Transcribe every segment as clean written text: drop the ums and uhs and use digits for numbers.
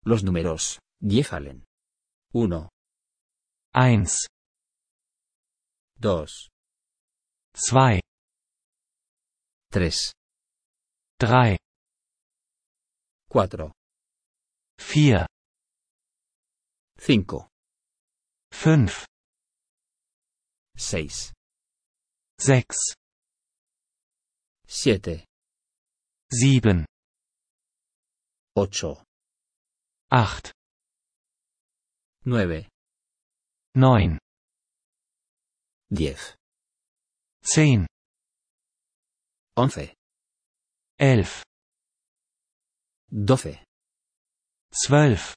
Los números 10 fallen. 1, 1, 2, 2, 3, 3, 4, 4, 5, 5, 6, 6, 7, 7, 8, 8, 9, 9, 10, 10, 11, 11, 12, 12,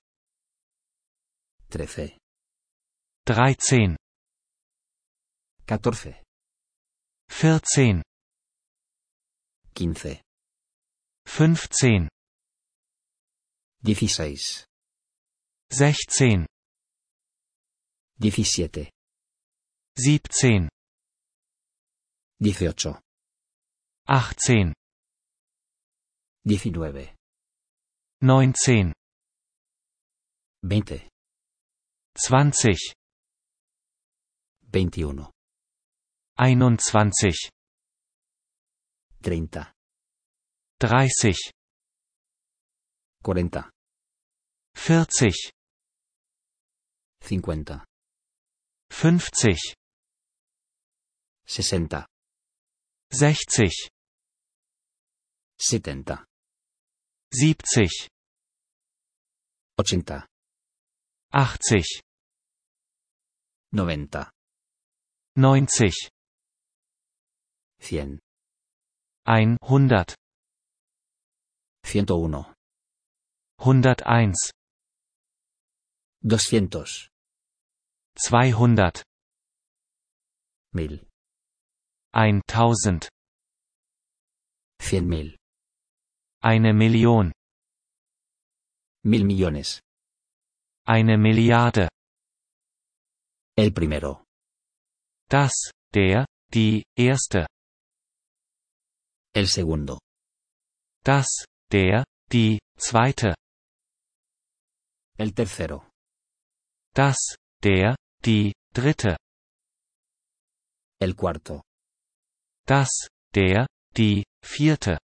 13, 13, 14, 14, 15, 15, 16, 16, 17, 17, 18, 18, 19, 19, 20, 20, 21, 21, 30, 30, 40, 40, 50, 50, 60, 60, 70, 70, 80, 80, 90, 90, 100, 100, 101, 101, 200, 200, 1000, 1000, 100.000, 1 Million, 1000 millones. 1 Milliarde. El primero. Das, der, die, erste. El segundo. Das, der, die, zweite. El tercero. Das, der, die, dritte. El cuarto. Das, der, die, vierte.